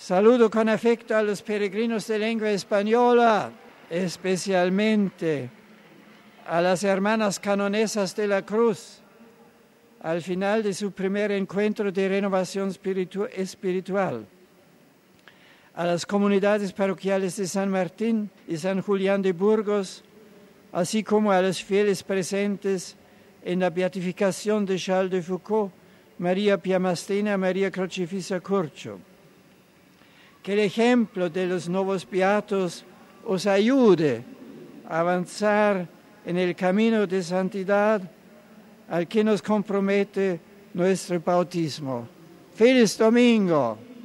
Saludo con afecto a los peregrinos de lengua española, especialmente a las hermanas canonesas de la Cruz, al final de su primer encuentro de renovación espiritual, a las comunidades parroquiales de San Martín y San Julián de Burgos, así como a los fieles presentes en la beatificación de Charles de Foucault, María Piamastina, María Crocifissa Curcio. Que el ejemplo de los nuevos beatos os ayude a avanzar en el camino de santidad al que nos compromete nuestro bautismo. ¡Feliz domingo!